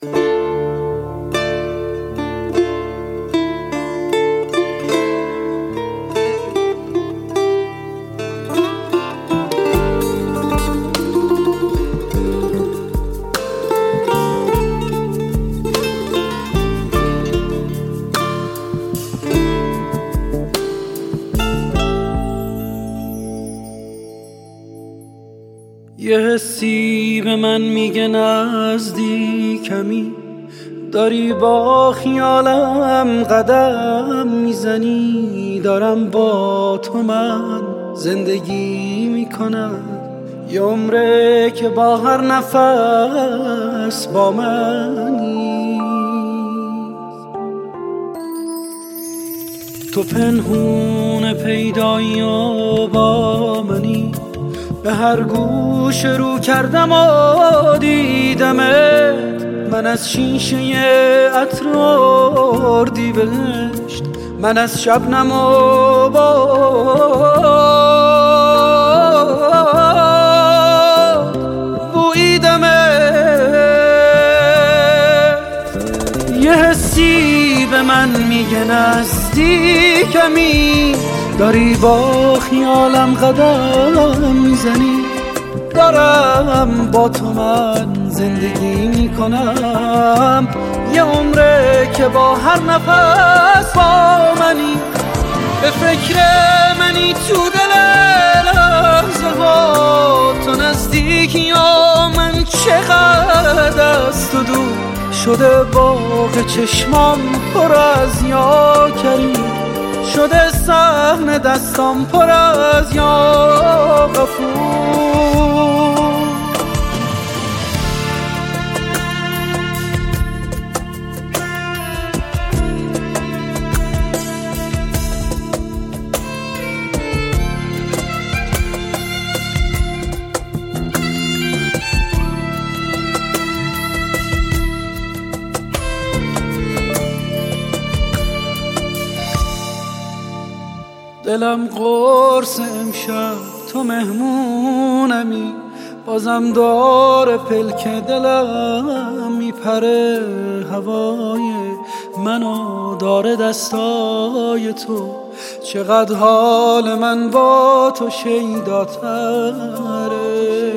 یه حسی به من میگه نزدیکمی، داری با خیالم قدم میزنی. دارم با تو من زندگی میکنم، یه عمره که با هر نفس با منی. تو پنهون پیدایی و با منی، به هر گوش رو کردم و دیدمت. من از شیشه عطر اردیبهشت، من از شبنم و باد بوییدمت. یه حسی به من میگه نزدیکمی، داری با خیالم قدم میزنی. دارم با تو من زندگی میکنم، یه عمره که با هر نفس با منی. به فکر منی تو دل لحظه ها، تو نزدیکی یا من چقدر از تو دور شده. باغ چشمام پر از یا کریم، شده صحن دستام پر از یا غفور. دلم قرص امشب تو مهمونمی، بازم داره پلک دلم میپره. هوای منو داره دستای تو، چقدر حال من با تو شیداتره.